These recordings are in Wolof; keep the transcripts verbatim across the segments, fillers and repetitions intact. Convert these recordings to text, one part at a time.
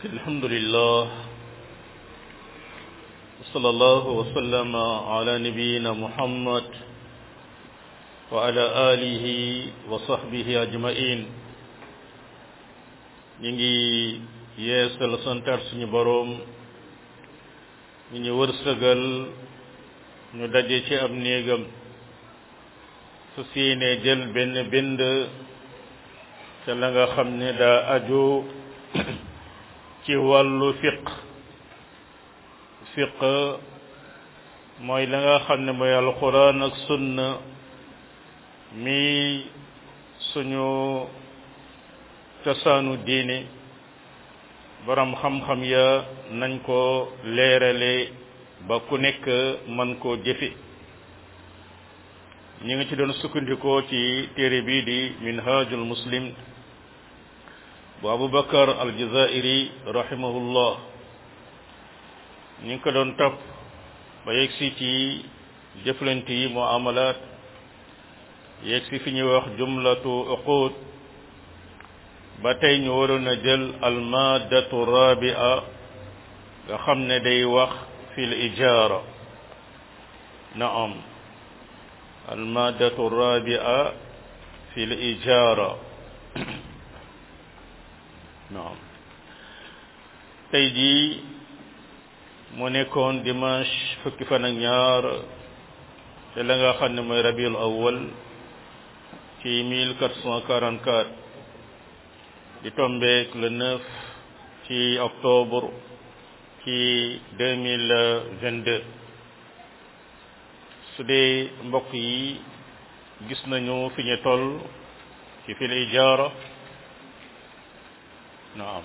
الحمد لله وصلى الله وسلم على نبينا محمد وعلى آله وصحبه أجمعين نيجي yeesal santar suñu borom ñu ñu wërsegal ñu daje ci ab néegam su siine jël benn bind te la nga xam ne daa aju ci wàllu fiq fiq mooy la nga xam ne mooy alquran ak sunna mi suñu cosaanu diine borom xam-xam ya nañ ko leerale ba ku nekk man koo jëfe ñi ngi ci doon sukkandikoo ci téere bii di minhajul muslim bu abubakar aljazairi rahimahullah ñi ngi ko doon topp ba yegsi ci jëflante yi muamalat yegsi fi ñuy wax jumlatu uqud ba tey ñu waroon a jël almadatu rabia nga xam ne day wax fi l ijara naam almadatu rabia fi l ijara naam tey jii mu nekkoon dimanche fukki fan ak ñaar te la nga xam ne mooy rabiul awwal ci mille quatre cent quarante-quatre di tombeek le neuf ci octobre ci deux mille vingt-deux su dee mbokk yi gis nañu fi ñu toll ci fil ijaara naam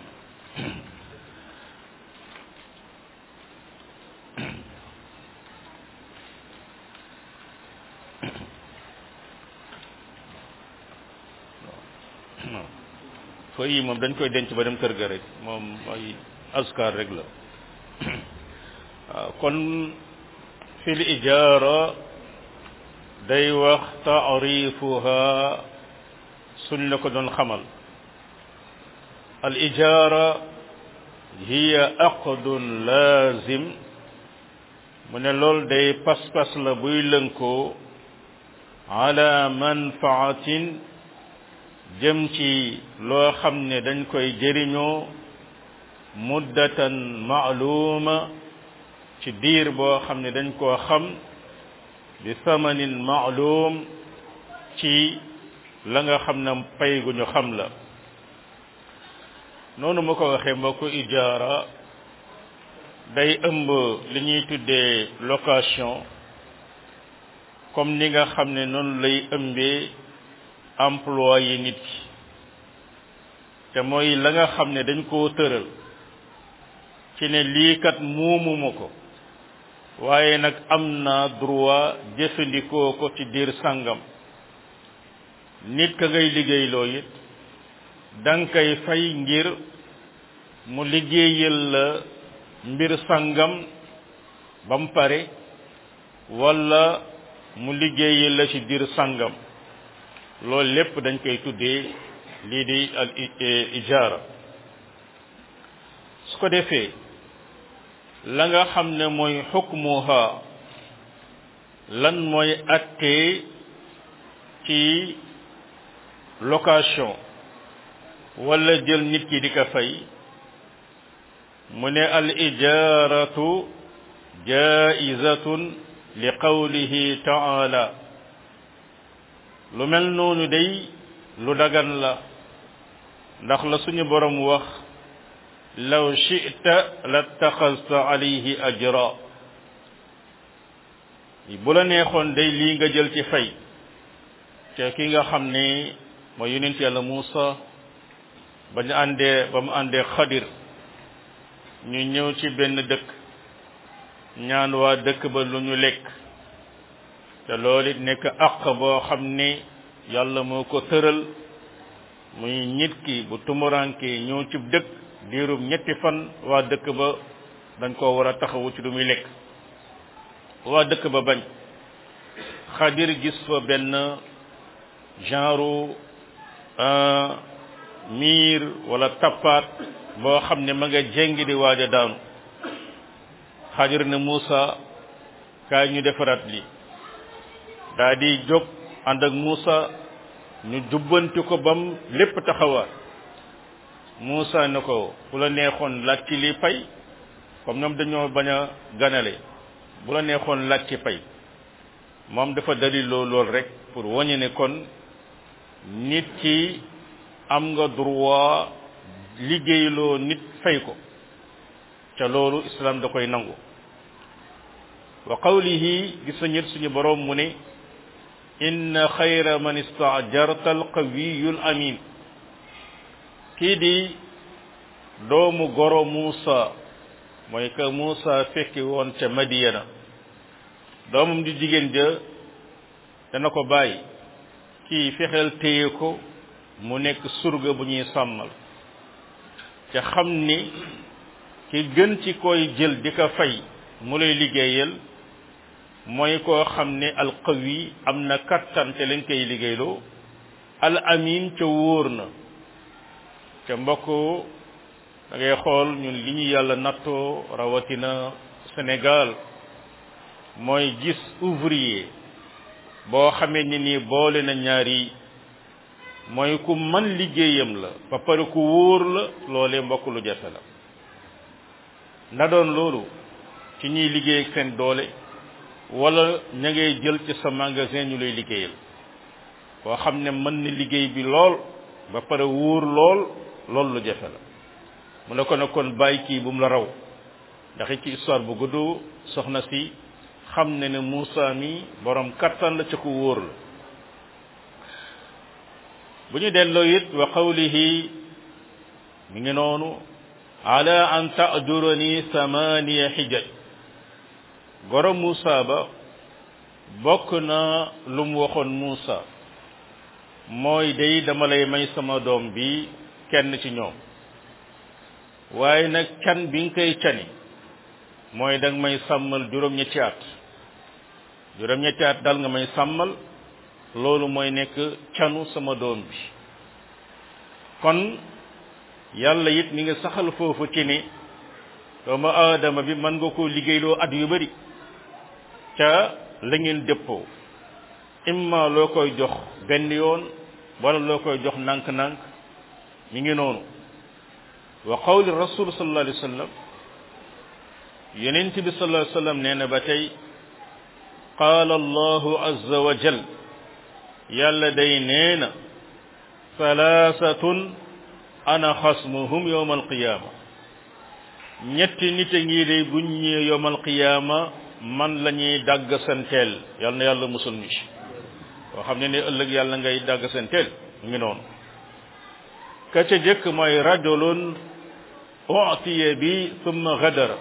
fooy yi moom dañ koy denc ba dem kër ga rek moom ay askar rek la waaw kon fil ijaara day wax taarifuha suñ la ko doon xamal al ijaara hiya aqdun lazim mu ne lool day pas-pas la buy lënkoo ala manfaatin jëm ci loo xam ne dañ koy jëriñoo muddatan ma'luma ci diir boo xam ne dañ koo xam bi samanin ma'lum ci la nga xam ne pay gu ñu xam la noonu ma ko waxee mbokku ijaara day ëmb li ñuy tuddee location comme ni nga xam ne noonu lay ëmbee emploi yi nit ki te mooy la nga xam ne dañ koo tëral ci ne lii kat moomuma ko waaye nag am naa droit jëfandikoo ko ci diir sàngam nit ka ngay liggéeyloo it danga koy fay ngir mu liggéeyal la mbir sàngam ba mu pare walla mu liggéeyal la ci diir sàngam loolu lépp dañ koy tuddee lii di al ijaara su ko defee la nga xam ne mooy xukmuha lan mooy attee ci location wala jël nit ki di ko fay mu ne al ijaaratu jaizatun li qawlihi ta'ala lu mel noonu day lu dagan la ndax la suñu borom wax law shi'ta lattaxasta alayhi ajra bu la neexoon day lii nga jël ci fay te ki nga xam ne mooy yonent yàlla Muusa ba ñu àndee ba mu àndee Xadir ñu ñëw ci benn dëkk ñaan waa dëkk ba lu ñu lekk te loolu it nekk àq boo xam ne yàlla moo ko tëral muy nit ki bu tumuranke ñëw ci dëkk diirub ñetti fan waa dëkk ba dañ koo war a taxawu ci lu muy lekk waa dëkk ba bañ Xadir gis fa benn genre miir wala tappaat boo xam ne ma nga jéngi di waaj a daanu Xadir ne Muusa kaay ñu defaraat li daa di jóg ànd ak Muusa ñu jubbanti ko bam lépp taxawaat Muusa ne ko bu la neexoon laaj ci li pay comme ñoom dañoo bañ a ganale bu la neexoon laaj ci pay moom dafa daliloo lool rek pour wañe ne kon nit ki am nga droit liggéeyloo nit fay ko ca loolu islam da koy nangu wa qawlihi gis nañu suñu boroom mu ne inna xayra man istaajarta alqawiyul amin kii di doomu goro Muusa mooy que Muusa fekki woon ca Madiyana doomam di jigéen ja dana ko bàyyi kii fexeel téye ko mu nekk surga bu ñuy sàmmal ca xam ni ki gën ci koy jël di ko fay mu lay liggéeyal mooy koo xam ne alqawi am na kattan te lañ koy liggéeyloo al amin ca wóor na ca mbokk da ngay xool ñun li ñu yàlla nattoo rawatina Sénégal mooy gis ouvrier boo xamee ni nii boole na ñaari mooy ku man liggéeyam la ba pare ku wóor la loolee mbokk lu jafe la na doon loolu ci ñuy liggéey ak seen doole wala ña ngay jël ci sa magasin ñu lay liggéeyal koo xam ne mën na liggéey bi lool ba pare wóor lool loolu lu jafe la mu ne ko ne kon bàyyi kii bu mu la raw ndax ci histoire bu gudd soxna si xam ne ne Muusa mi borom kattan la ca ko wóor la bu ñu delloo it wa qawlihi mi ngi noonu ala an ta'jurani samaniya hijaj goro Muusa ba bokk na lu mu waxoon Muusa mooy day dama lay may sama doom bi kenn ci ñoom waaye nag can bi nga koy cani mooy danga may sàmmal juróom-ñetti at juróom-ñetti at dal nga may sàmmal loolu mooy nekk canu sama doom bi kon yàlla it mi ngi saxal foofu ci ni doomu aadama bi mën nga ko liggéeyloo at yu bari ca la ngeen dëppoo imma loo koy jox benn yoon wala loo koy jox nànk-nànk mi ngi noonu wa qawli rasul sallallahu alayhi wa sallam yonent bi sallallahu alayhi wa sallam nee na ba tey qaala allahu azza wa jal yàlla day nee na salaasatun ana xasmuhum yowma alqiyaama ñetti nit a ngi day buñ ñëwee yowma alqiyaama man la ñuy dàgg santeel yal na yàlla musul ñu ci boo xam ne ne ëllëg yàlla ngay dàgg santeel mu ngi noonu ka ca jëkk mooy rajulun u'tiya bi thumma gadara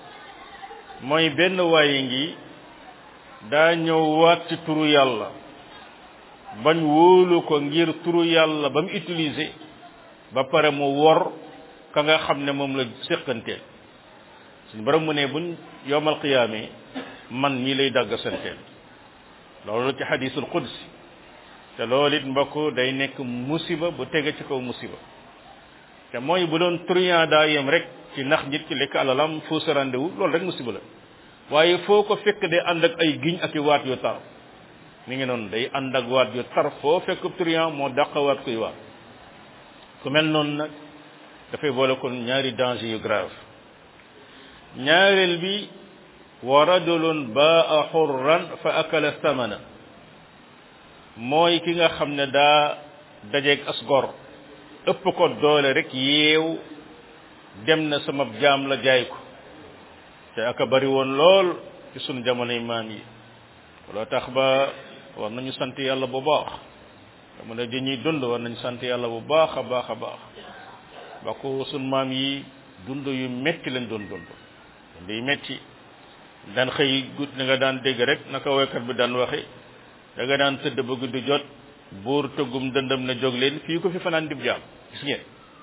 mooy benn waaye ngi daa ñëw waat ci turu yàlla bañ wóolu ko ngir turu yàlla ba mu utiliser ba pare mu wor ka nga xam ne moom la séqanteel suñu borom mu ne buñ yowmal qiyaame man ñii lay dàgg santeel loolu ci xadiisul qudsi te loolu it mbokk day nekk musiba bu tege ci kaw musiba te mooy bu doon truand daa yem rek ci nax nit ci lekk alalam foo sa rendez-vous loolu rek musiba la waaye foo ko fekk day ànd ak ay giñ ak i waat yu tar mi ngi noonu day ànd ak waat yu tar foo fekk truand moo dàq waat kuy waat ku mel noonu nag dafay boole kon ñaari danger yu grave ñaareel bi wa rajulun baa xurran fa akala thamana mooy ki nga xam ne daa dajeeg as gor ëpp ko doole rek yeew dem na sama jaam la jaay ko te aka bari woon lool ci sunu jamonoy maam yi loo tax ba war nañu sant yàlla bu baax jamono ji ñuy dund war nañu sant yàlla bu baax a baax a baax ba ko sunu maam yi dund yu metti lañ doon dund dund yu metti daan xëy gut na nga daan dégg rek naka woykat bi daan waxe da nga daan tëdd ba guddi jot buur tëggum dëndam na jóg leen fii ko fi fanaan dib jaam gis ngeen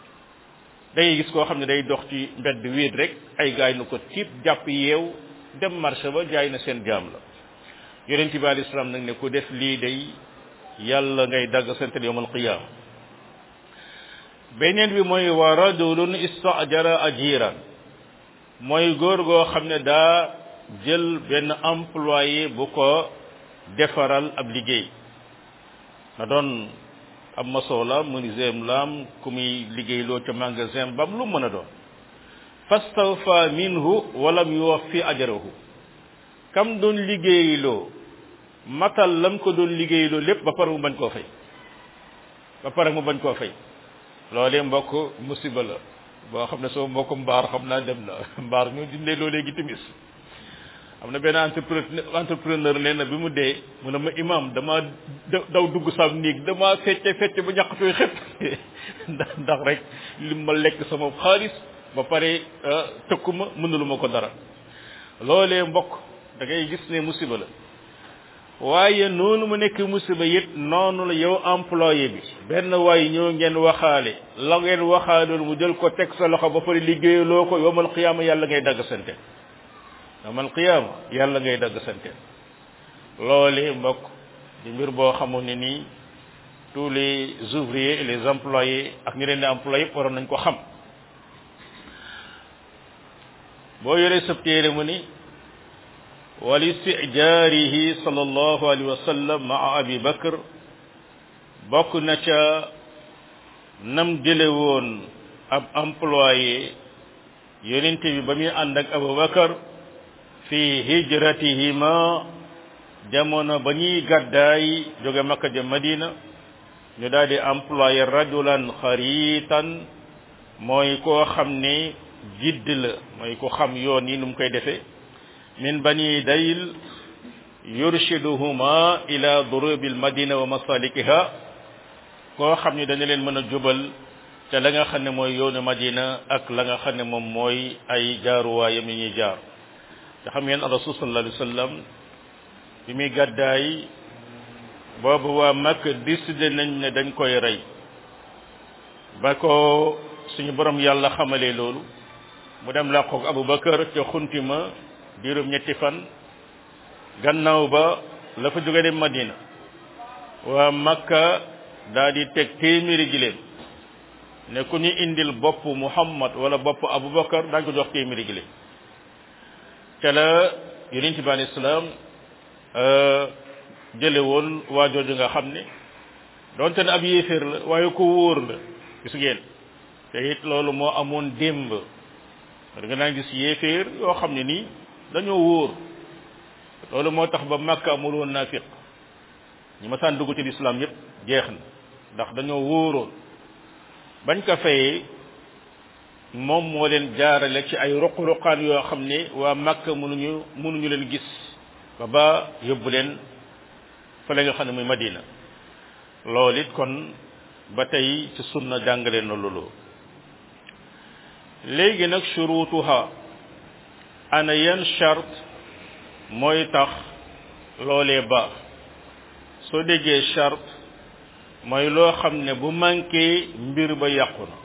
day gis koo xam ne day dox ci mbedd wéet rek ay gaay nu ko tiib jàpp yeew dem marché ba jaay na seen jaam la yonent bi alayhi salaam nag ne ku def lii day yàlla ngay dagg seentel yawmal qiyaama beneen bi mooy wa rajulun istajara ajiran mooy góor goo xam ne daa jël benn employé bu ko defaral ab liggéey na doon ab maçon la menuisier lam ku muy liggéeyloo ca magasin bam lu mën a doon fastawfa minhu walam yuwaffi ajrahu kam doon liggéeyloo matal lam ko doon liggéeyloo lépp ba pare mu bañ koo fay ba pare mu bañ koo fay loolee mbokk musiba la boo xam ne soo mbokk mbaar xam naa dem na mbaar ñu dindee loo léegi timis am na benn entrepreneur entrepreneur nee na bi mu dee mu ne ma imam dama daw dugg sam néeg dama fecce fecce ba ñàqatooy xëpp ndax ndax rek lim ma lekk sama xaalis ba pare tëkkuma mënuluma ko dara loolee mbokk da ngay gis ne musiba la waaye noonu mu nekk musiba it noonu la yow employé bi benn waay ñoo ngeen waxaale la ngeen waxaaloon mu jël ko teg sa loxo ba pare liggéeyaloo ko yowmal qiyaama yàlla ngay dagg sante yowmal qiyaama yàlla ngay dagg sante loole mbokk di mbir boo xamoon ne nii tous les ouvriers et les employés ak ñu leen di employé waroon nañ ko xam boo yoree sa téere mu ni walistijaarihi sallallahu alayhi wa sallam maa abi bakr bokk na ca nam jële woon ab employé yonente bi ba muy ànd ak abu bakar fi hijratihima jamono ba ñuy gàddaay jóge makka jëm madina ñu daal di employé rajulan xaritan mooy koo xam ne jidd la mooy ko xam yoon yi nu mu koy defee min bani dayl yurshiduhuma ila durubi almadina wa masalikiha koo xam ne dañu leen mën a jubal te la nga xam ne mooy yoonu madina ak la nga xam ne moom mooy ay jaaruwaayam yi ñuy jaar te xam ngeen rasul sallallahu alayhi wa sallam bi muy gàddaay boobu waa Makka décidé nañ ne dañ koy rey ba ko suñu borom yàlla xamalee loolu mu dem làqoog Abubakar ca xuntima diirum ñetti fan gannaaw ba la fa jóge dem Madina waa Makka daa di teg téeméeri giléem ne ku ñu indil bopp Muhammad wala bopp Abubakar daañu ko jox téeméeri giléem te la yonent bi alayhi salaam jële woon waa jooju nga xam ne donte ne ab yéeféer la waaye ko wóor la gis ngeen te it loolu moo amoon démb da nga naa gis yéeféer yoo xam ne nii dañoo wóor loolu moo tax ba Makka amul woon naafiq ñi ma saan dugg ci lislaam yépp jeex na ndax dañoo wóoroon bañ ko fayee moom moo leen jaarale ci ay ruq-ruqaan yoo xam ne waa Makka mënuñu mënuñu leen gis ba ba yóbbu leen fa la nga xam ne muy Madina loolu it kon ba tey ci sunna jàngale na loolu léegi nag shurutuha ana yan charte mooy tax loolee baax soo déggee charte mooy loo xam ne bu manqué mbir ba yàqu na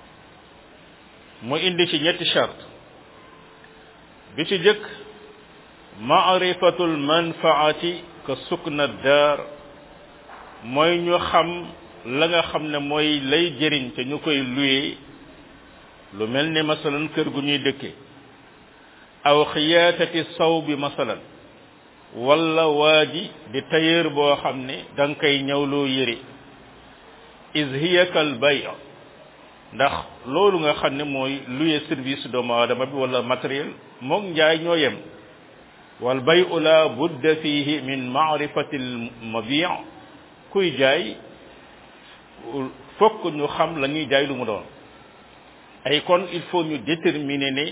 mu indi ci ñetti charte bi ci jëkk maarifatul manfaati ka sukna daar mooy ñu xam la nga xam ne mooy lay jëriñ te ñu koy luye lu mel ni masalan kër gu ñuy dëkke aw xiyaatati saw bi masalan wala waa ji di tailleur boo xam ne da nga koy ñawloo yëre is hiya kal bay ndax loolu nga xam ne mooy luye service doomu aadama bi wala matériel moom njaay ñoo yem wal bayu la budda fihi min maarifati al mabi' kuy jaay fokk ñu xam la ñuy jaay lu mu doon ay kon il faut ñu déterminer ne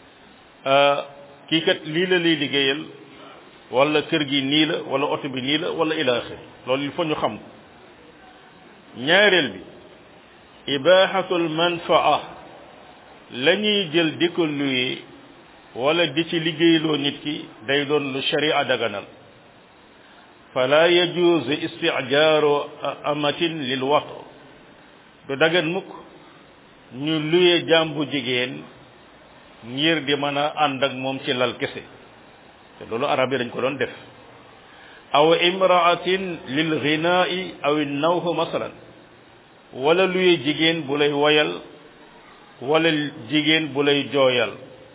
kii kat lii la lay liggéeyal wala kër gi nii la wala oto bi nii la wala ila axiri loolu il faut ñu xam ñaareel bi ibahatul manfaa la ñuy jël di ko luye wala di ci liggéeyloo nit ki day doon lu sharia daganal fala yajuzu istijaaru amatin lil wat du dagan mukk ñu luye jàmbu jigéen ngir di mën a ànd ak moom ci lal kese te loolu arab yi dañ ko doon def aw imraatin lil ghinaai aw nawh masalan wala luye jigéen bu lay woyal wala jigéen bu lay jooyal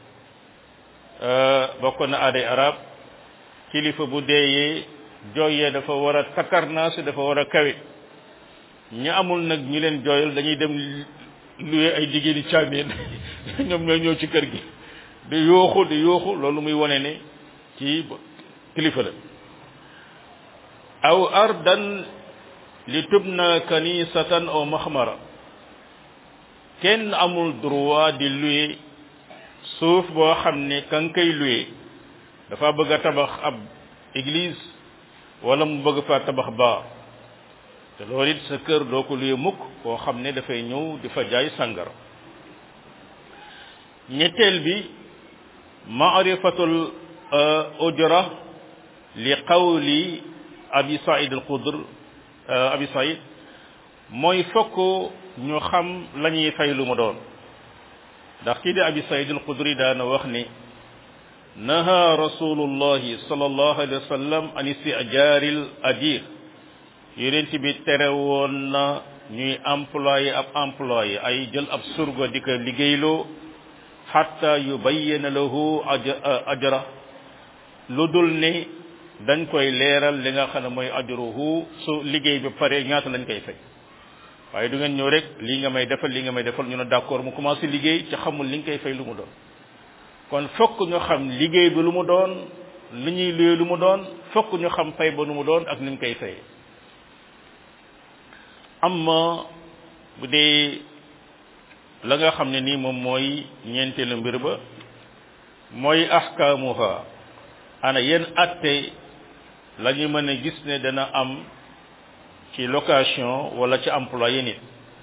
bokk na aaday arab kilifa bu deeyee jooyee dafa war a takarnaasi dafa war a kawe ñi amul nag ñi leen jooyal dañuy dem luye ay jigéeni caameen ñoom ñooy ñëw ci kër gi di yooxu di yooxu loolu muy wone ne ci kilifa la aw ardan li tubna kanisatan aw maxmara kenn amul droit di luye suuf boo xam ne ka nga koy luye dafa bëgg a tabax ab église wala mu bëgg fa tabax baa te loolu it sa kër doo ko luye mukk koo xam ne dafay ñëw di fa jaay sàngara ñetteel bi maarifatul ujra li qawli abi saïd al xudr abi saïd mooy fokk ñu xam la ñuy fay lu mu doon ndax kii di abi saïd al xudri daana wax ni naha rasulullahi sallallahu alayhi wa sallam an istijaaril ajir yonent bi tere woon na ñuy employé ab employé ay jël ab surga di ko liggéeyloo hatta yubayyana lahu ajra lu dul ne dañ koy leeral li nga xam ne mooy ajruhu su liggéey bi pare ñaata lañ koy fay waaye du ngeen ñëw rek lii nga may defal lii nga may defal ñu ne d'accord mu commencé liggéey ci xamul li nga koy fay lu mu doon kon fokk ñu xam liggéey bi lu mu doon li ñuy luye lu mu doon fokk ñu xam fay ba lu mu doon ak ni ñu koy fay amma bu dee la nga xam ne nii moom mooy ñeenteelu mbir ba mooy ahkaamuha ana yenn atte la ñu mën a gis ne dana am ci location wala ci employé nit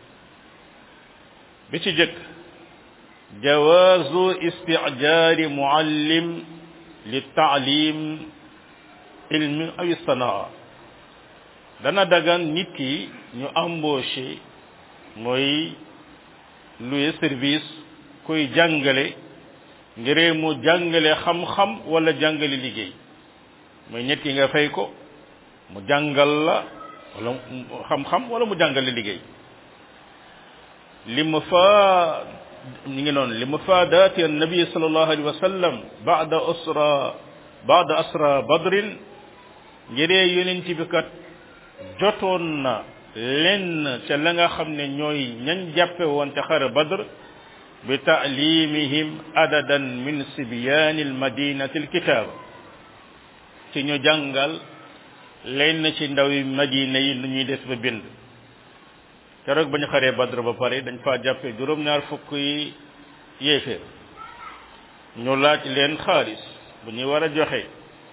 bi ci jëkk jawaazu istijaari muallim li taalim ilmi aw sanaa dana dagan nit ki ñu embauché mooy louer service kuy jàngale ngir mu jàngale xam-xam wala jàngale liggéey mooy ñett yi nga fay ko mu jàngal la wala xam-xam wala mu jàngale liggéey li ma fa ñu ngi noonu li mufaadaati annabi sallallahu alayhi wa sallam baada asra baada asra badrin ngiree yonent bi kat jotoon na lenn ca la nga xam ne ñooy ñañ jàppe woon ca xare badr bi taalimihim adadan min sibyaani almadinati alkitab ci ñu jàngal lenn ci ndawi madina yi nu ñuy def ba bind keroog ba ñu xaree badr ba pare dañ fa jàppe juróom-ñaar fukk yi yéeféer ñu laaj leen xaalis bu ñuy war a joxe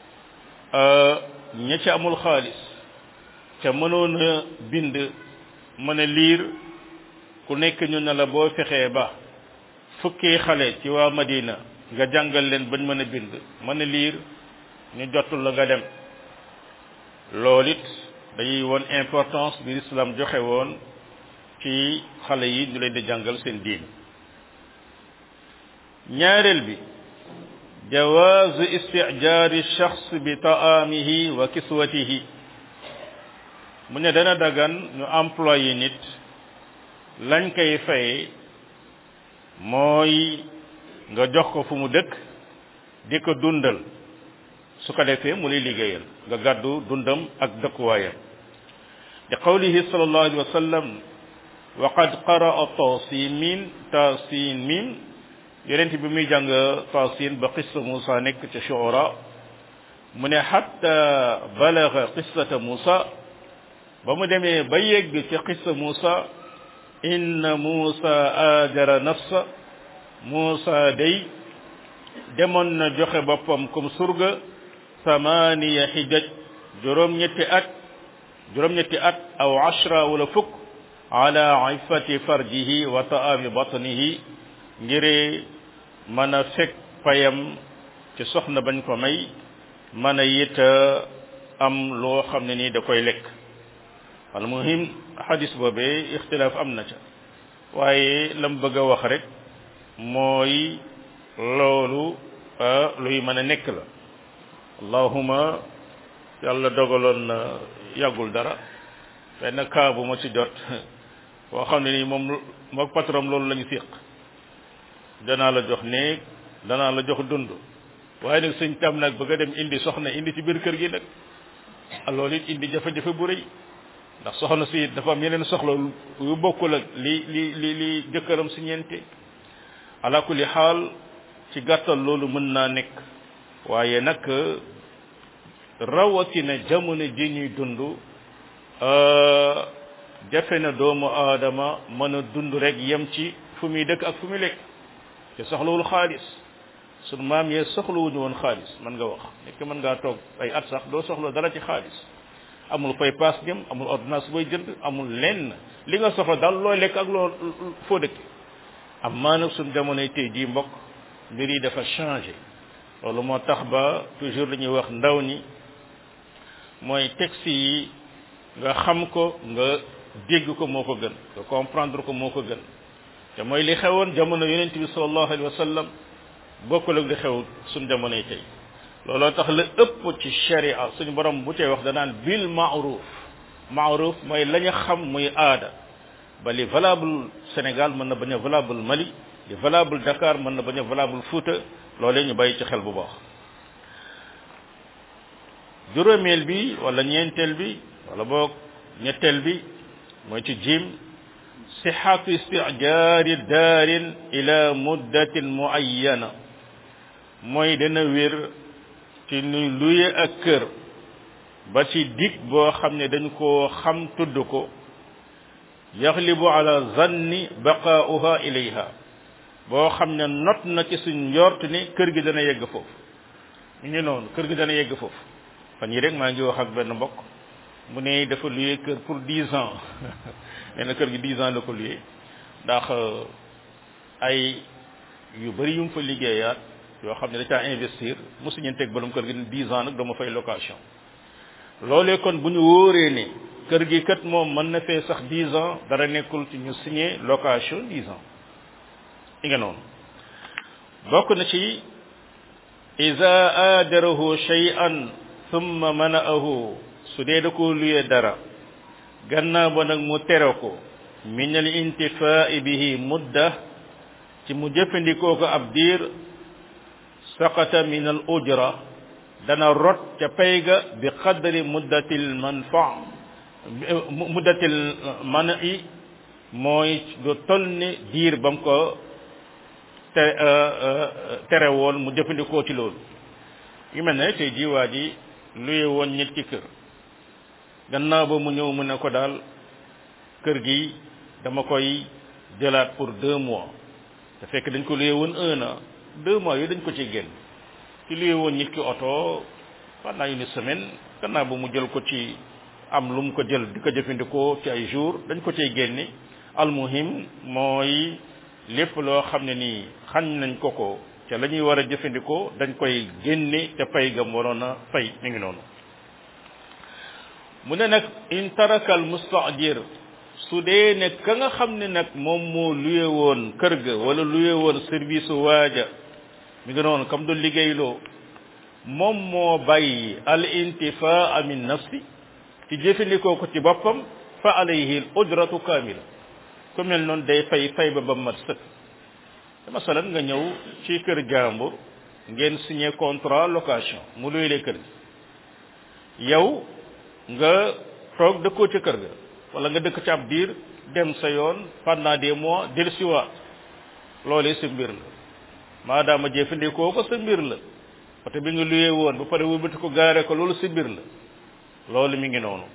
ña ci amul xaalis ca mënoon a bind mën a liir ku nekk ñu ne la boo fexee ba fukki xale ci waa Madina nga jàngal leen bañ mën a bind mën a liir ñu jotul la nga dem loolu it dañuy woon importance bi l'islam joxe woon ci xale yi ñu leen di jàngal seen diin ñaareel bi jawaazu istijaari shaxs bi taamihi wa kiswatihi mu ne dana dagan ñu employé nit lañ koy fay mooy nga jox ko fu mu dëkk di ko dundal su ko defee mu lay liggéeyal nga gàddu dundam ak dëkkuwaayam di qawlihi sallallahu alayhi wa sallam wa qad qaraa taasimin taasimin yonent bi muy jàng taasin ba qissa Moussa nekk ca Shu'ara mu ne hatta balaga qissata Moussa ba mu demee ba yegg ci qissa Moussa inna Moussa ajara nafsa Moussa day demoon na joxe boppam comme surga samaniya hijaj juróom-ñetti at juróom-ñetti at aw ashra wala fukk ala ifati farjihi wa taami batnihi ngir mën a fekk payam ci soxna bañ ko may mën a it am loo xam ne nii da koy lekk al muhim hadis boobee ixtilaaf am na ca waaye lam bëgg a wax rek mooy loolu luy mën a nekk la allahuma yàlla dogaloon na yàggul dara benn kaa bu ma ci jot boo xam ne nii moom mook patron loolu la ñu séq danaa la jox néeg danaa la jox dund waaye nag sëñ tam nag bëgg a dem indi soxna indi ci biir kër gi nag loolu it indi jafe-jafe bu rëy ndax soxna si dafa am yeneen soxla yu bokkul ak li li li li jëkkëram si ñeente ala kulli xaal ci gàttal loolu mën naa nekk waaye nag rawatina jamono ji ñuy dund jafe na doomu aadama mën a dund rek yem ci fu muy dëkk ak fu muy lekk te soxlawul xaalis sunu maam yee soxlawuñu woon xaalis mën nga wax nekk mën ngaa toog ay at sax doo soxla dara ci xaalis amul fay paas jëm amul ordonnance booy jënd amul lenn li nga soxla daal looy lekk ak loo foo dëkk am maa nag suñu jamonoy tey jii mbokk mbir yi dafa changé loolu moo tax ba toujours dañuy wax ndaw ñi mooy texte yi nga xam ko nga dégg ko moo ko gën nga comprendre ko moo ko gën te mooy li xewoon jamono yonent bi sallallahu alayhi wa sallam bokkul ak li xew suñu jamonoy tey looloo tax la ëpp ci sharia suñu borom bu tey wax danaan bil ma'ruf ma'ruf mooy la ñu xam muy aada ba li valable Sénégal mën na bañ a valable Mali li valable Dakar mën na bañ a valable Fouta loolee ñu bàyyi ci xel bu baax juróomeel bi wala ñeenteel bi wala boog ñetteel bi mooy ci jim sihhatu istijaari daarin ila muddatin muayyana mooy dana wér ci nu luye ak kër ba ci dig boo xam ne dañ koo xam tudd ko yaxlibu ala zanni baqaa'uha ilayha boo xam ne not na ci suñ njort ni kër gi dana yegg foofu ñu ngi noonu kër gi dana yegg foofu fan yi rek maa ngi wax ak benn mbokk mu ne dafa luye kër pour dix ans nee na kër gi dix ans la ko luye ndax ay yu bari yu mu fa liggéeyaat yoo xam ne da caa investir mosu ñu teg borom kër gi dix ans nag dama fay location loolee kon bu ñu wóoree ne kër gi kat moom mën na fee sax dix ans dara nekkul ci ñu signé location dix ans i nga noonu bokk na ci iza aadarahu shay'an thumma mana'ahu su dee da ko luyee dara gannaaw ba nag mu tere ko min al intifaa'i bihi mudda ci mu jëfandikoo ko ab diir saqata min al ujra dana rot ca pay ga bi qadri muddatil manfa muddatil mana'i mooy du toll ni diir ba mu ko te tere woon mu jëfandikoo ci loolu yu mel ne tey jii waa ji luye woon ñett ci kër gannaaw ba mu ñëw mu ne ko daal kër gi dama koy jëlaat pour deux mois te fekk dañ ko luye woon un an deux mois yooyu dañ ko ci génn ci luye woon nit ki oto pendant une semaine gannaaw ba mu jël ko ci am lu mu ko jël di ko jëfandikoo ci ay jours dañ ko cay génne almuhim mooy lépp loo xam ne nii xañ nañ ko ko ca la ñuy war a jëfandikoo dañ koy génne te pay gam waroon a fay mi ngi noonu mu ne nag in taraka al mustajir su dee ne ka nga xam ne nag moom moo luye woon kër ga wala luye woon service waaja mi ngi noonu comme doon liggéeyloo moom moo bàyyi al intifaa min nafsi ci jëfandikoo ko ci boppam fa alayhi al ujratu kamila ku mel noonu day fay fay ba ba mat sëkk masalan nga ñëw ci kër jàmbur ngeen signé contrat location mu luy le kër gi yow nga toog dëkkoo ci kër ga wala nga dëkk ci ab diir dem sa yoon pendant des mois dellusiwaat loolee sa mbir la maadaama jëfandikoo ko sa mbir la oto bi nga luyee woon ba pare wëlbati ko gaare ko loolu sa mbir la loolu mi ngi noonu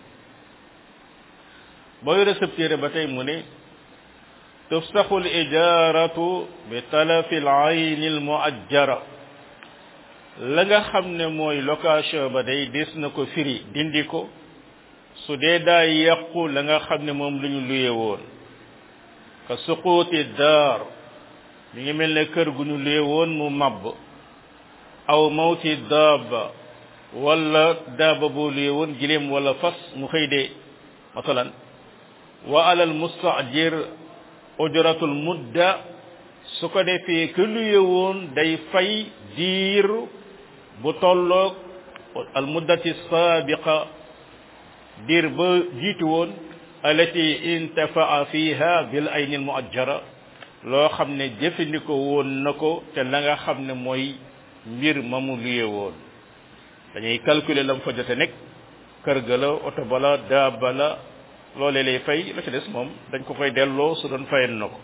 booy récepteur ba tey mu ne tufsaxu al ijaratu bi talafi al ayni al muajjara la nga xam ne mooy location ba day des na ko firi dindi ko su dee daa yàqu la nga xam ne moom lu ñu luye woon ka suquuti daar mi ngi mel ne kër gu ñu luye woon mu mabb aw mawti daaba wala daaba boo luye woon giléem wala fas mu xëy dee masalan wa alal mustajir ujratul mudda su ko defee ke luye woon day fay diir bu tolloog al muddati saabiqa diir ba jiitu woon alati intafaa fiha bil ayni al muajjara loo xam ne jëfandikoo woon na ko te la nga xam ne mooy mbir ma mu luye woon dañuy calculer lam fa jote nekk kër ga la oto ba la daaba la loolee lay fay la ci des moom dañ ko koy delloo su doon fayen na ko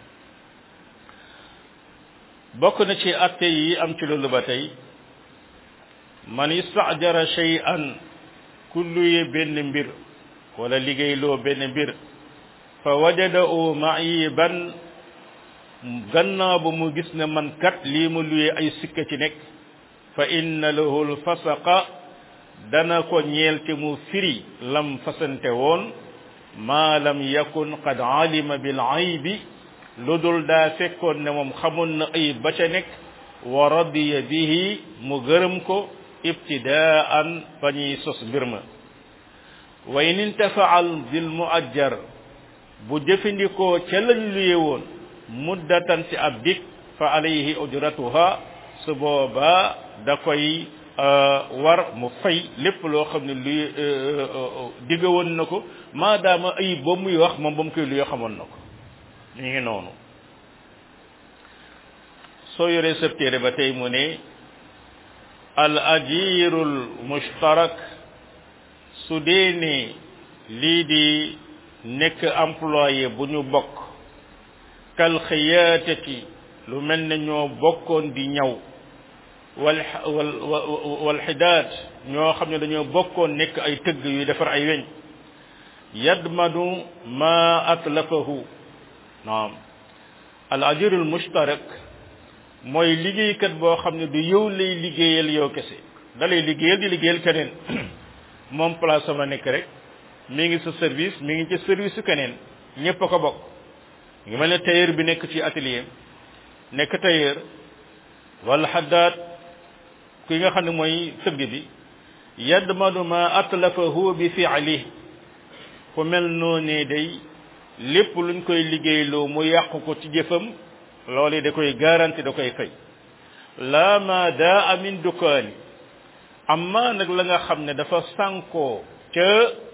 bokk na ci atte yi am ci loolu ba tey man istajara shay'an ku luye benn mbir wala liggéeyloo benn mbir fa wajada'u ma'iban gannaaw ba mu gis ne man kat lii mu luye ay sikka ci nekk fa inna lahu alfasaqa dana ko ñeel te mu firi lam fasante woon ma lam yakun qad alima bil aybi lu dul daa fekkoon ne moom xamoon na ayib ba ca nekk wa radiya bihi mu gërëm ko ibtidaan fa ñuy sos mbir ma wa in intafaal bil muajjar bu jëfandikoo ca lañ luye woon muddatan ci ab dik fa alayhi ujratuha su boobaa da koy war mu fay lépp loo xam ne luy digga woon na ko maadaama ayib boobu muy wax moom ba mu koy luye xamoon na ko ñu ngi noonu soo yoree sab téere ba tey mu ne al ajirul mushtarak su dee ne lii di nekk employé bu ñu bokk kal xiyaatati lu mel ne ñoo bokkoon di ñaw wal wal wal xidaat ñoo xam ne dañoo bokkoon nekk ay tëgg yu defar ay weñ yadmanu ma atlafahu naam al ajirul mushtarak mooy liggéeykat boo xam ne du yow lay liggéeyal yow kese da lay liggéeyal di liggéeyal keneen moom place sama nekk rek mi ngi sa service mi ngi ci service su keneen ñëpp a ko bokk ngi mel ne tailleur bi nekk ci atelier nekk tailleur wala xaddaat ki nga xam ne mooy sëgg bi yadmanu ma atlafahu bi fi'li ku mel noonu day lépp luñ koy liggéeyloo mu yàqu ko ci jëfam loolu da koy garanti da koy fay la ma daa min dukaani amma nag la nga xam ne dafa sànkoo ca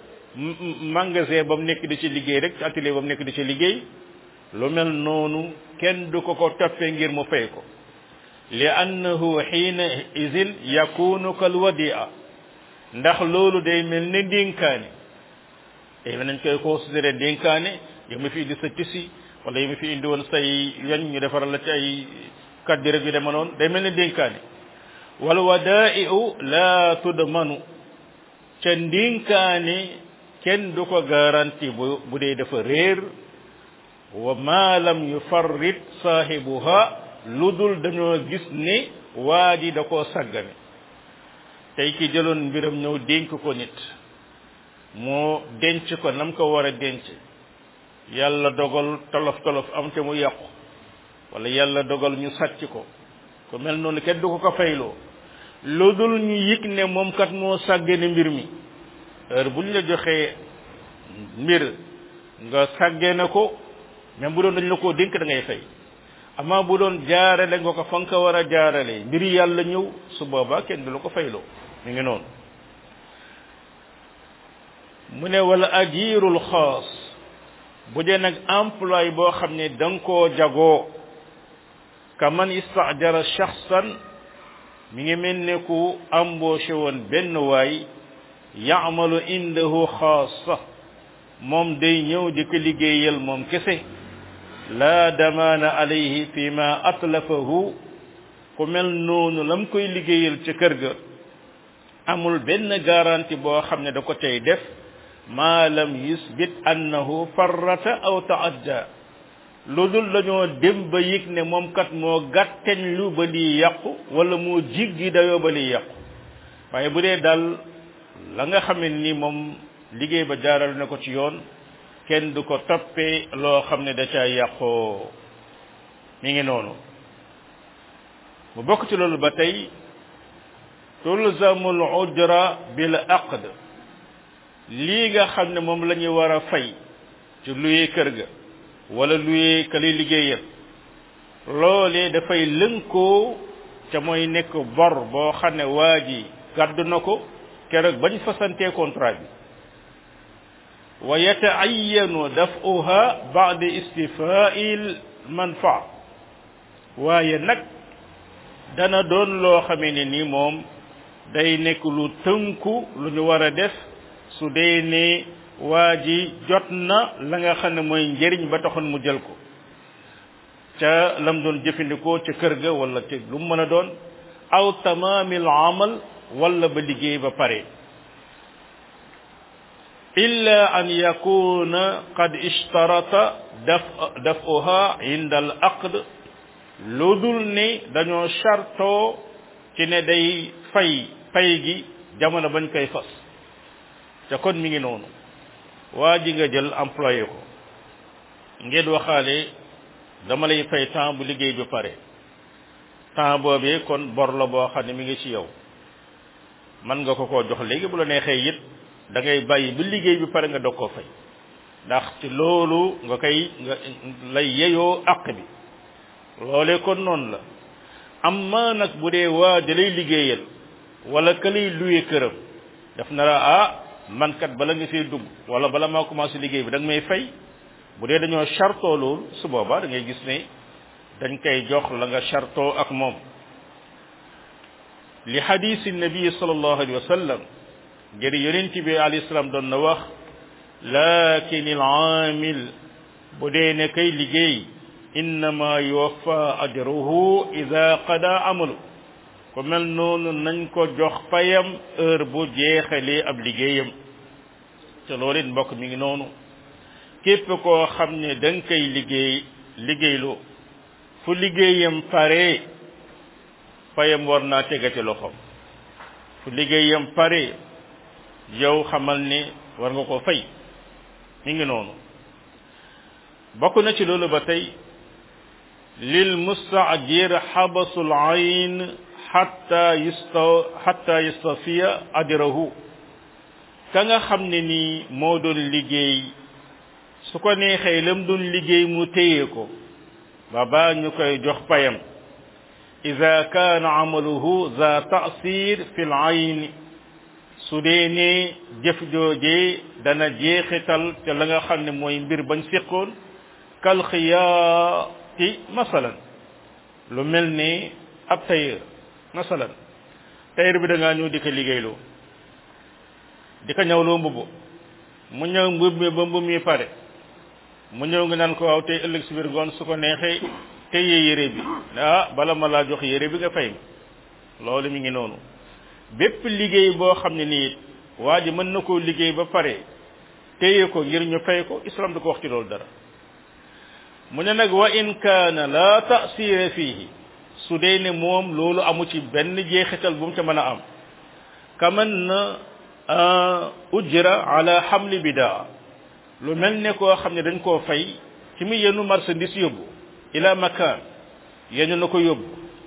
magasin ba mu nekk di ci liggéey rek ci atelier ba mu nekk di ci liggéey lu mel noonu kenn du ko ko toppee ngir mu fay ko li annahu xiina izin yakunu kal wadia ndax loolu day mel ne dénkaane day mel nañ koy considéré dénkaane yow mi fi indi sa tisi wala yow mi fi indi woon say weñ ñu defaral la ci ay kaddi rek yu dema noonu day mel ne dénkaane wal wadai'u la tudmanu ca ndénkaane kenn du ko garanti bu bu dee dafa réer wa ma lam yufarrit saahibuha lu dul dañoo gis ne waa ji da koo sàggane tey ki jëloon mbiram ñëw dénk ko nit moo denc ko nam ko war a denc yàlla dogal tolof tolof am te mu yàqu wala yàlla dogal ñu sàcc ko ku mel noonu kenn du ko ko fayloo lu dul ñu yëg ne moom kat moo sàggane mbir mi heure bu ñu la joxee mbir nga sàggane ko même bu doon dañ la koo dénk da ngay fay ama bu doon jaarale nga ko fa nga ko war a jaarale mbir yàlla ñëw su boobaa kenn du la ko fayloo mi ngi noonu mu ne wala ajirul xaas bu dee nag emploi boo xam ne da nga koo jagoo ka man istajara shaxsan mi ngi mel ne ku embauché woon benn waay yaamalu indahu xaasa moom day ñëw di ko liggéeyal moom kese la damaana alayhi fi ma atlafahu ku mel noonu lam koy liggéeyal ca kër ga amul benn garantie boo xam ne da ko tey def ma lam yusbit annahu farrata aw taadda lu dul dañoo dem ba yëg ne moom kat moo gàtteñ lu ba lii yàqu wala moo jiggi dayoo ba lii yàqu waaye bu dee daal la nga xam ne ni moom liggéey ba jaaral na ko ci yoon kenn du ko toppee loo xam ne da caa yàqoo mi ngi noonu mu bokk ci loolu ba tey tulzamul ujra bil aqd lii nga xam ne moom la ñu war a fay ci luyee kër ga wala luyee ka lay liggéeyal loolee dafay lënkoo ca mooy nekk bor boo xam ne waa ji gàddu na ko keroog bañ fasantee contrat bi wa yata'ayyanu daf'uha ba'da istifa'il manfa waaye nag dana doon loo xamee ne ni moom day nekk lu tënku lu ñu war a def su dee ne waa ji jot na la nga xam ne mooy njëriñ ba taxoon mu jël ko ca lam doon jëfandikoo ca kër ga wala ca lu mu mën a doon aw tamaamil amal wala ba liggéey ba pare illa an yakuna qad ishtarata daf dafuha inda al aqd lu dul ne dañoo chartoo ci ne day fay pay gi jamono bañ koy fas ca kon mi ngi noonu waa ji nga jël employé ko ngeen waxaale dama lay fay temps bu liggéey bi pare temps boobee kon bor la boo xam ne mi ngi ci yow man nga ko koo jox léegi bu la neexee it da ngay bàyyi bi liggéey bi pare nga dog koo fay ndax ci loolu nga koy nga lay yeyoo àq bi loolee kon noonu la amma nag bu dee waa da lay liggéeyal wala ka lay luye këram daf na la ah man kat bala nga fee dugg wala bala maa commencé liggéey bi da nga may fay bu dee dañoo chartoo loolu su boobaa da ngay gis ne dañ koy jox la nga chartoo ak moom li hadisi nabi sallallahu alayhi wa sallam ngir yonent bi alayhi salaam doon na wax lakin al aamil bu dee ne kay liggéey innama yuwaffa ajruhu ida qada amalu ko mel noonu nañ ko jox payam heure bu jeexalee ab liggéeyam te loolu it mbokk mi ngi noonu képp koo xam ne da nga koy liggéey liggéeyloo fu liggéeyam pare payam war naa tegati loxoom fu liggéeyam pare yow xamal ne war nga ko fay mi ngi noonu bokk na ci loolu ba tey lil mustaajir xabasul ayn xatta yasta xatta yastafiya ajrahu ka nga xam ne nii moo doon liggéey su ko neexee lam doon liggéey mu téye ko ba baa ñu koy jox payam ida kaana amaluhu za taasir fi l ayn su dee ne jëf joojee dana jeexital te la nga xam ne mooy mbir bañ séqoon kal xiyaati masalan lu mel ni ab tailleur masalan tailleur bi da ngaa ñëw di ko liggéeyloo di ko ñawloo mbubb mu ñëw mbubb mi ba mbubb mi pare mu ñëw nga naan ko waaw tey ëllëg si biir ngoon su ko neexee téye yére bi ah bala ma laa jox yére bi nga fay ma loolu mi ngi noonu bépp liggéey boo xam ne nii waa ji mën na koo liggéey ba pare téye ko ngir ñu fay ko islam du ko wax ci loolu dara mu ne nag wa in kaana la ta'sira fihi su dee ne moom loolu amu ci benn jeexital bu mu ca mën a am kaman na ujra ala hamli bidaa lu mel ne koo xam ne dañ koo fay ci mu yenu marchandise yóbbu ila makaan yenu na ko yóbbu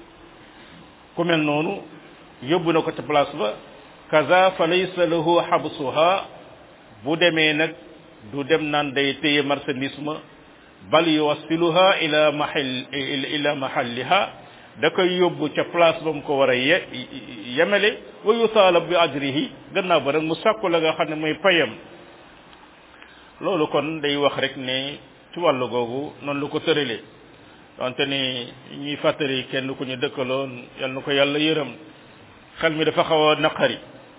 ku mel noonu yóbbu na ko ca place ba kaza fa laysa lahu habsuha bu demee nag du dem naan day téye marchandise ma bal yuwassiluha ila mahall ila mahalliha da koy yóbbu ca place ba mu ko war a ye yemele wa yutaalab bi ajrihi gannaaw ba nag mu sàkku la nga xam ne mooy payam loolu kon day wax rek ne ci wàllu googu noonu lu ko tëralee donte ni ñuy fàttali kenn ku ñu dëkkaloon yal na ko yàlla yërëm xel mi dafa xaw a naqari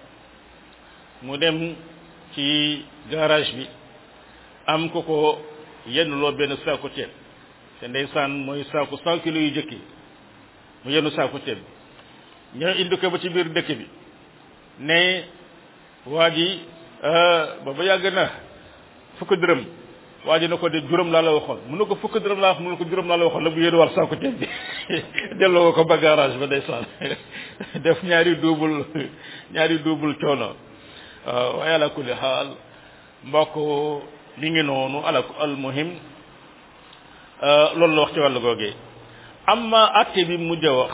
mu dem ci garage bi am ko ko yenn loo benn saaku ceeb te ndeysaan mooy saaku cent kilos yu jëkki mu yenn saaku ceeb bi ñoo indi ko ba ci biir dëkk bi ne waa ji ba ba yàgg na fukk dërëm waa ji na ko de juróom laa la waxoon mu ne ko fukk dërëm laa wax mu ne ko juróom laa la waxoon la bu yéen war saaku ceeb bi delloo ko ba garage ba ndeysaan def ñaari double ñaari double coono waaw waaye ala kulli xaal mbokk li ngi noonu ala al muhim loolu la wax ci wàllu googee amma atte bi mujj a wax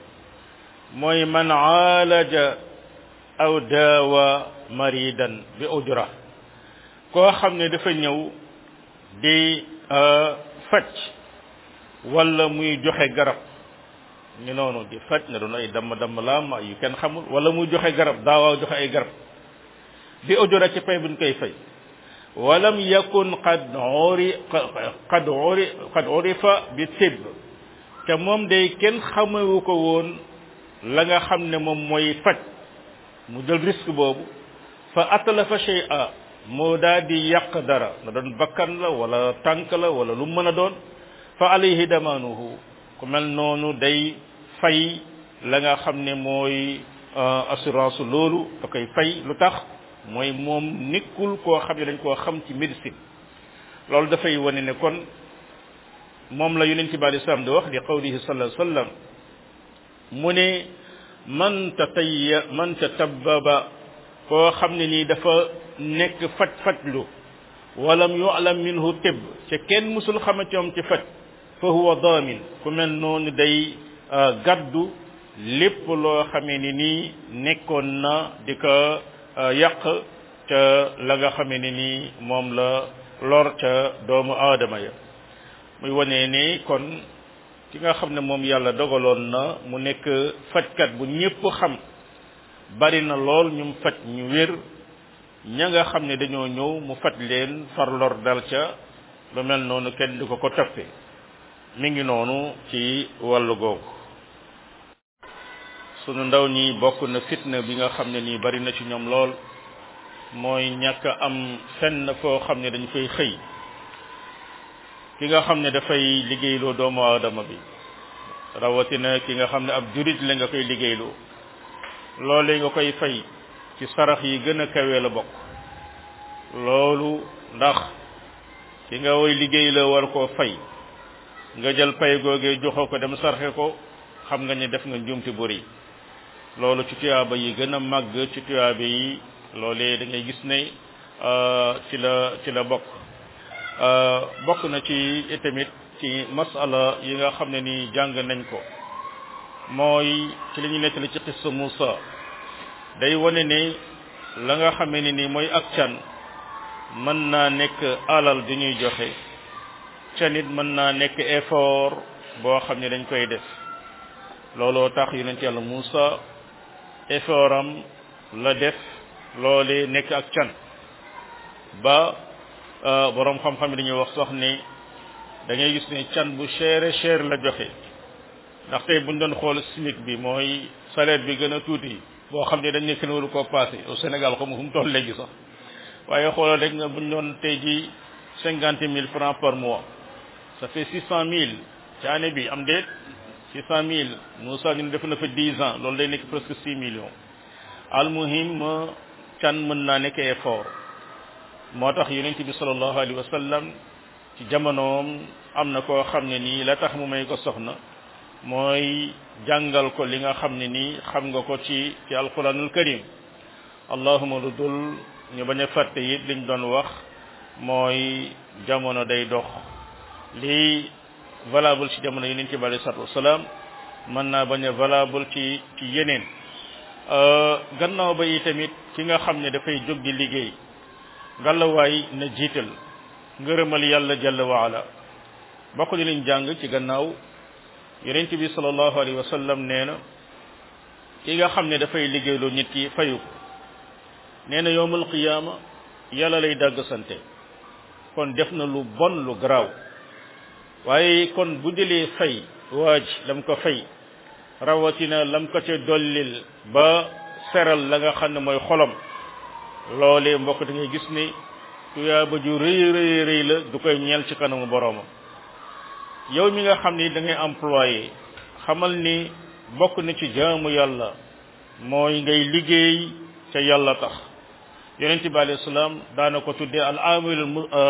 mooy man aalaja aw daawa maridan bi ujra koo xam ne dafa ñëw di faj wala muy joxe garab ñu noonu di faj na doon ay damm damm laam yu kenn xamul wala muy joxe garab daawaa joxe ay garab bi ujra ci pay buñ koy fay walam yakun qad uri qad uri qad urifa bi tibb te moom day kenn xamewu ko woon la nga xam ne moom mooy faj mu jël risque boobu fa atlafa shay'a moo daa di yàq dara na doon bakkan la wala tànk la wala lu mën a doon fa alayhi damanuhu ku mel noonu day fay la nga xam ne mooy assurance loolu da koy fay lu tax mooy moom nekkul koo xam ne dañ koo xam ci médecine loolu dafay wane ne kon moom la yonent bi alayhi salaam di wax di qawlihi sallallahu alayhi wasallam mu ne man tatayya man tatabbaba koo xam ne nii dafa nekk faj fajlu walam yu'lam minhu tibb ca kenn musul xamante moom ci faj fa huwa daamin ku mel noonu day gaddu lépp loo xamee ni nii nekkoon na di ko yàq ca la nga xamee ni nii moom la lor ca doomu aadama ya muy wane ni kon ki nga xam ne moom yàlla dogaloon na mu nekk fajkat bu ñépp xam bari na lool ñum faj ñu wér ña nga xam ne dañoo ñëw mu faj leen far lor dal ca lu mel noonu kenn du ko ko toppee mi ngi noonu ci wàllu googu sunu ndaw ñi bokk na fitna bi nga xam ne nii bari na ci ñoom lool mooy ñàkk am fenn foo xam ne dañ fay xëy ki nga xam ne dafay liggéeyloo doomu aadama bi rawatina ki nga xam ne ab jurit la nga koy liggéeyloo loolee nga koy fay ci sarax yi gën a kawe la bokk loolu ndax ki nga woy liggéey la war koo fay nga jël pay googee joxoo ko dem sarxe ko xam nga ne def nga njuumte bu rëy loolu ci tuyaaba yi gën a màgg ci tuyaaba yi loolee da ngay gis ne ci la ci la bokk bokk na ci itamit ci masala yi nga xam ne ni jàng nañ ko mooy ci li ñu nettali ci xissa Muusa day wane ne la nga xamee ne ni mooy ak can mën naa nekk alal du ñuy joxe can it mën naa nekk effort boo xam ne dañ koy def looloo tax yonent yàlla Muusa effort am la def loolee nekk ak can ba boroom xam-xam yi dañuy wax sax ne da ngay gis ne can bu cher cher la joxe ndax tey buñ doon xool SMIC bi mooy salaire bi gën a tuuti boo xam ne dañ ne kenn waru koo passé au Sénégal xam nga fu mu toll léegi sax waaye xoolal rek nga buñ doon tey ji cinquante mille francs par mois ça fait six cent mille ci année bi am déet six cent mille Moussa ñu def na fa dix ans loolu day nekk presque six millions almuhim can mën naa nekk effort moo tax yonent bi sallallahu alayhi wa sallam ci jamonoom am na koo xam ne nii la tax mu may ko soxna mooy jàngal ko li nga xam ne nii xam nga ko ci ci alquranul karim allahuma lu dul ñu bañ a fàtte it liñ doon wax mooy jamono day dox lii valable ci jamono yonent bi alayhi salaatu wasalaam mën naa bañ a valable ci ci yeneen gannaaw ba yi tamit ki nga xam ne dafay jóg di liggéey ngalawaay na jiital ngërëmal yàlla jalla waala bokk li liñ jàng ci gannaaw yonent bi sallallahu alayhi wa sallam nee na ki nga xam ne dafay liggéeyloo nit ki fayu ko nee na yowmal qiyaama yàlla lay dàgg sante kon def na lu bon lu garaaw waaye kon bu jëlee fay waaj lam ko fay rawatina lam ko ca dollil ba seral la nga xam ne mooy xolom loolee mbokk da ngay gis ni tuyaaba ju rëy rëy rëy la du koy ñeel ci kanamu boroomam yow mi nga xam ni da ngay employé xamal ni bokk na ci jaamu yàlla mooy ngay liggéey ca yàlla tax yonent bi alayhi salaam daana ko tuddee al amilul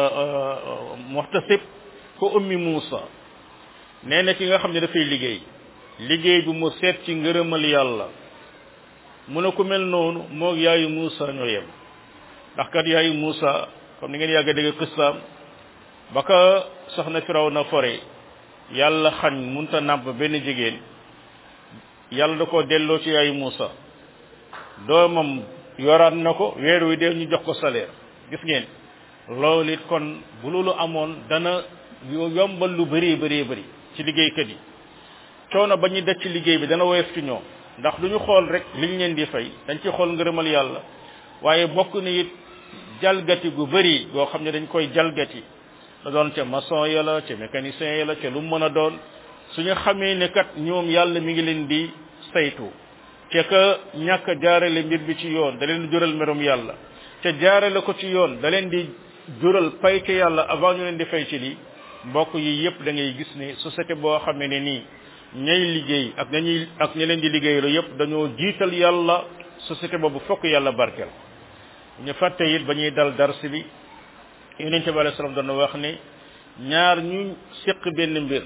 muhtasib ko ummi Muusa nee na ki nga xam ne dafay liggéey liggéey bi mu seet ci ngërëmal yàlla mu ne ku mel noonu moo yaayu Muusa ñoo yem ndax kat yaayu Muusa comme ni ngeen yàgg a dégg xistaam ba ka soxna Firawna fore yàlla xañ munta nàmp benn jigéen yàlla da ko delloo ci yaayu Muusa doomam yoraat na ko weer wi dee ñu jox ko salaire gis ngeen loolu it kon bu loolu amoon dana yombal lu bëree bëree bëri ci liggéeykat yi coono ba ñu def ci liggéey bi dana woyof ci ñoom ndax du ñu xool rek liñ leen di fay dañ ci xool ngërëmal yàlla waaye bokk na it jalgati gu bëri goo xam ne dañ koy jalgati da doon ca maçon ya la ca mécanicien ya la ca lu mu mën a doon suñu xamee ne kat ñoom yàlla mi ngi leen di saytu ca ka ñàkk a jaarale mbir bi ci yoon da leen di jural merum yàlla ca jaarale ko ci yoon da leen di jural pay ca yàlla avant ñu leen di fay ci lii mbokk yi yëpp da ngay gis ne société boo xamee ne nii ñay liggéey ak ñañuy ak ña leen di liggéeylu yëpp dañoo jiital yàlla société boobu fokk yàlla barkeel ñu fàtte it ba ñuy dal dars bi yonente bi alayhi salaam doon wax ne ñaar ñu séq benn mbir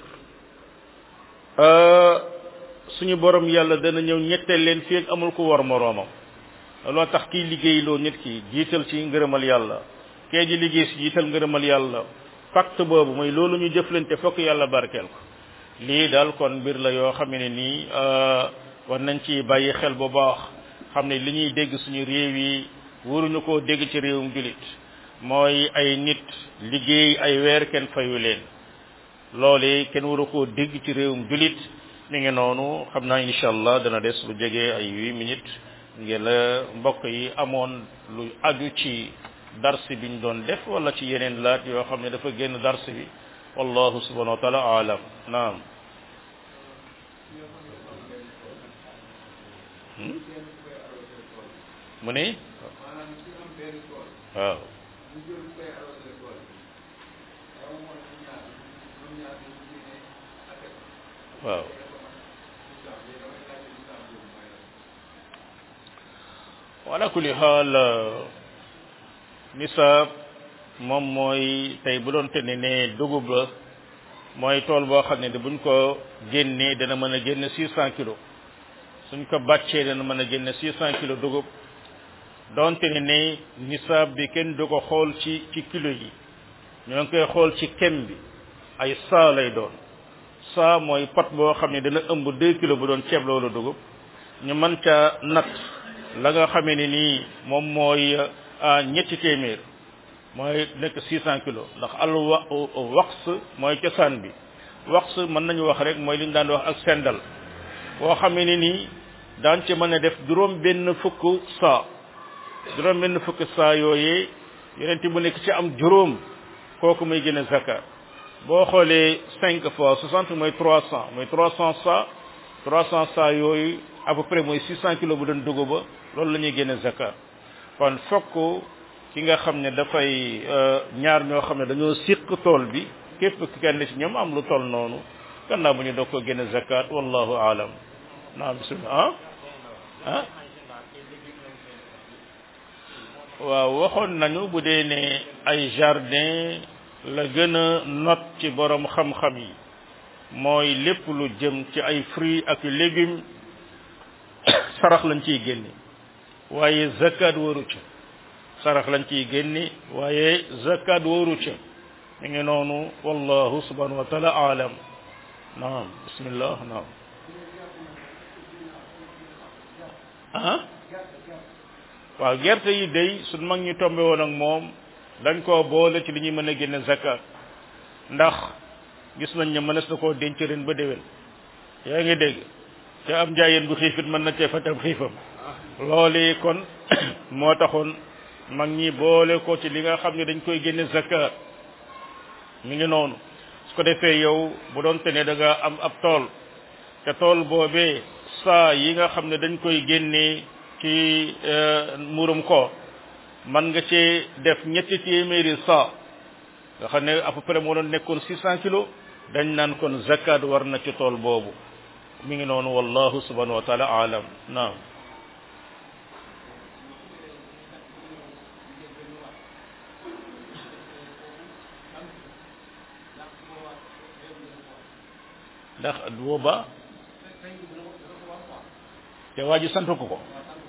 suñu borom yàlla dana ñëw ñetteel leen fii ak amul ko war moroomam loo tax kiy liggéeyloo nit ki jiital ci ngërëmal yàlla kee ji liggéey si jiital ngërëmal yàlla pacte boobu mooy loolu ñu jëflante fokk yàlla barkeel ko lii daal kon mbir la yoo xam ne nii war nañ ci bàyyi xel bu baax xam ne li ñuy dégg suñu réew yi waruñu koo dégg ci réewum julit mooy ay nit liggéey ay weer kenn fayu leen loolee kenn waru koo dégg ci réewum julit mi ngi noonu xam naa incha allah dana des lu jege ay huit minutes ngeen la mbokk yi amoon lu aju ci dars bi ñu doon def wala ci yeneen laat yoo xam ne dafa génn dars bi wallahu subhanahu wa taala alam naam mu ne waaw waaw wala kulli xaal nisaab moom mooy tey bu doon te ne ne dugub la mooy tool boo xam ne buñ ko génnee dana mën a génne six cent kilos suñ ko bàccee dana mën a génne six cent kilos dugub doonte ne ne nisaab bi kenn du ko xool ci ci kilo yi ñoo ngi koy xool ci kem bi ay saa lay doon saa mooy pot boo xam ne dana ëmb deux kilos bu doon ceeb loolu dugub ñu mën ca natt la nga xamee ne nii moom mooy ñetti téeméer mooy nekk six cent kilos ndax al wa wax mooy cosaan bi wax mën nañu wax rek mooy li ñu daan wax ak sendal boo xamee ne nii daan ci mën a def juróom benn fukk saa juróom benn fukk saa yooyee yeneen bu nekk ci am juróom kooku muy gën a zakat boo xoolee cinq fois soixante mooy trois cent mooy trois cent saa trois cent saa yooyu à peu près mooy six cent kilos bu doon dugub ba loolu la ñuy génne zakat kon fokk ki nga xam ne dafay ñaar ñoo xam ne dañoo siq tool bi képp ki kenn ci ñoom am lu toll noonu gannaaw bu ñu doog ko génne zakat wallahu alam naam bismillah ah ah waaw waxoon nañu bu dee ne ay jardin la gën a not ci borom xam-xam yi mooy lépp lu jëm ci ay fruits ak légumes sarax lañ ciy génne waaye zakat waru ca sarax lañ ciy génne waaye zakat waru ca mi ngi noonu wallahu subhanahu wa taala alam naam bismillah naam ah waaw gerte yi day suñ mag ñi tombe woon ak moom dañ koo boole ci li ñuy mën a génne zakat ndax gis nañ ne mënees na koo denc ren ba déwén yaa ngi dégg te am njaayeen bu xiifit mën na cee fatam xiifam loolu kon moo taxoon mag ñi boole ko ci li nga xam ne dañ koy génne zakat mi ngi noonu su ko defee yow bu doon te ne da nga am ab tool te tool boobee saa yi nga xam ne dañ koy génnee ci murum ko man nga cee def ñetti téeméeri saa nga xam ne à peu près moo doon nekkoon six cent kilos dañ naan kon zakat war na ci tool boobu mi ngi noonu wallahu subhanahu wa taala alam naam ndax booba te waa ji sant ko ko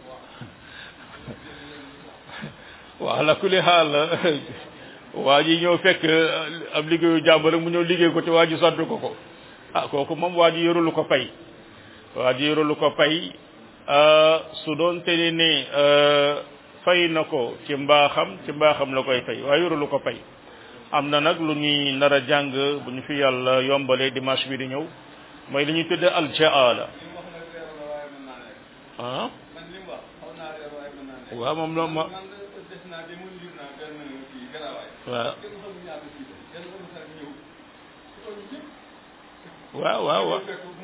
waaw la kulli xaal waa ji ñëw fekk ab liggéeyu jàmbur rek mu ñëw liggéey ko te waa ji sant ko ko ah kooku moom waa ji yorulu ko pay waa ji yorulu ko pay su doon te ne ne fay na ko ci mbaaxam ci mbaaxam la koy fay waaye yorulu ko pay am na nag lu ñuy nar a jàng bu ñu fi yàlla yombalee dimanche bi di ñëw mooy li ñuy tudde al jaala ah waaw moom la ma waaw waaw waaw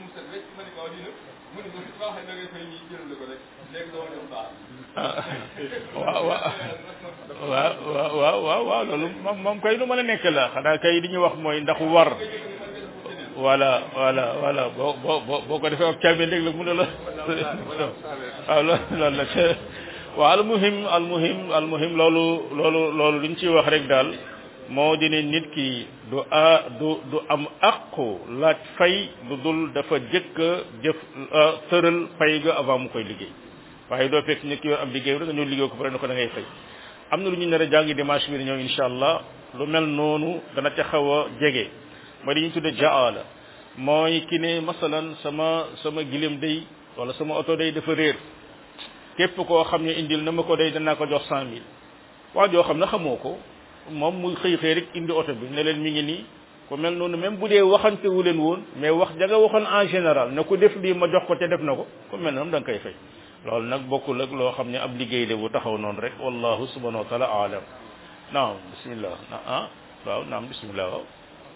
waaw waaw waaw waaw waaw waaw loolu moom moom kay lu mën a nekk la xanaa kay li ñuy wax mooy ndax war voilà voilà voilà boo boo boo ko defee ak caabi léegi la mu ne la waaw loolu loolu la waaw almuhim almuhim almuhim loolu loolu loolu li ñu ciy wax rek daal moo di ne nit ki du a du du am àqu laaj fay lu dul dafa jëkk a jëf tëral fay ga avant mu koy liggéey waaye doo fekk nit ki yor am liggéey rek nga ñëw liggéey ko pare ne ko da ngay fay am na lu ñu nar a jàngi dimanche bi ñëw insha allah lu mel noonu dana ca xaw a jege mooy dañuy tudde jaala mooy ki ne masalan sama sama gileem day wala sama oto day dafa réer képp koo xam ne indil na ma ko day danaa ko jox cent mille waa joo xam ne xamoo ko moom muy xëy xëy rek indi oto bi ne leen mi ngi nii ku mel noonu même bu dee waxante wu leen woon mais wax ja nga waxoon en général ne ku def lii ma jox ko te def na ko ku mel noonu da nga koy fay loolu nag bokkul ak loo xam ne ab liggéey de bu taxaw noonu rek wallahu subhanahu wa taala alam naam bismillah ah waaw naam bismillah waaw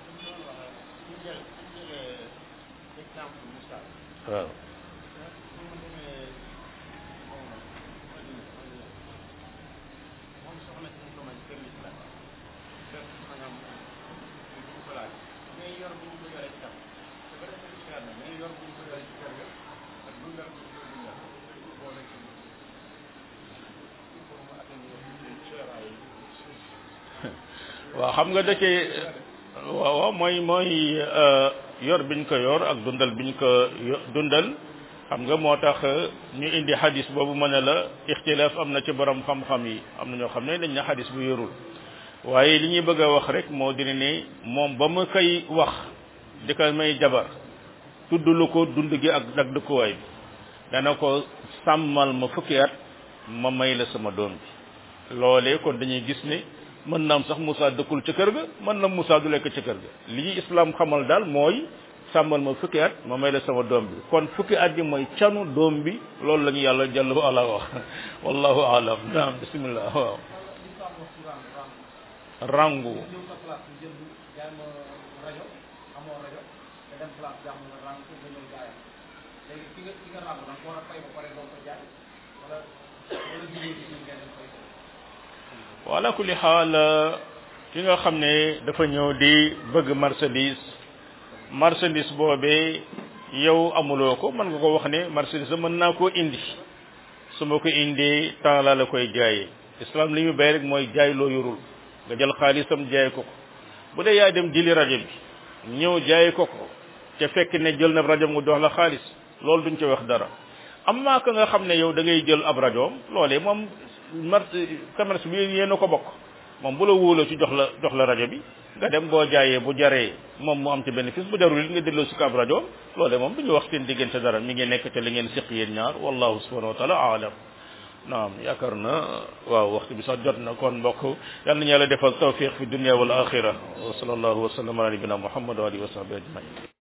waaw waaw xam nga dëkke waaw waaw mooy mooy yor biñ ko yor ak dundal biñ ko dundal xam nga moo tax ñu indi hadis boobu mën a la ixtilaaf am na ci borom xam-xam yi am na ñoo xam ne dañ na hadis bu yorul waaye li ñuy bëgg a wax rek moo dina ne moom ba ma koy wax di ko may jabar tudd lu ko dund gi ak ak dëkkuwaay bi dana ko sàmmal ma fukki at ma may la sama doom bi loolee kon dañuy gis ne mën naam sax Moussa dëkkul ca kër ga mën na Moussa du lekk ca kër ga li ñu islam xamal daal mooy sàmmal ma fukki at ma may la sama doom bi kon fukki at yi mooy canu doom bi loolu la ñu yàlla jàll ba ala wax wallahu alam naam bismillah waaw rangu wala kulli xaal ki nga xam ne dafa ñëw di bëgg marchandise marchandise boobee yow amuloo ko mën nga ko wax ne marchandise mën naa koo indi su ma ko indee temps laa la koy jaayee islam li ñu bay rek mooy jaay loo yorul nga jël xaalisam jaay ko ko bu dee yaa dem jëli rajo bi ñëw jaay ko ko te fekk ne jël na rajo mu dox la xaalis loolu duñ ci wax dara amma ka nga xam ne yow da ngay jël ab rajoom loolee moom mar commerce bi yéen a ko bokk moom bu la wóoloo ci jox la jox la rajo bi nga dem boo jaayee bu jaree moom mu am ci bénéfice bu jarul it nga delloo si kaab rajo loolee moom du ñu wax seen diggante dara mi ngi nekk te li ngeen seq yéen ñaar wallahu subhanahu wa taala aalam naam yaakaar na waaw waxtu bi sax jot na kon mbokk yal nañu yàlla defal tawfiq fi dunya wal axira wa sallallahu wa sallam ala nabina muhammad wa alihi wa sahbihi ajmain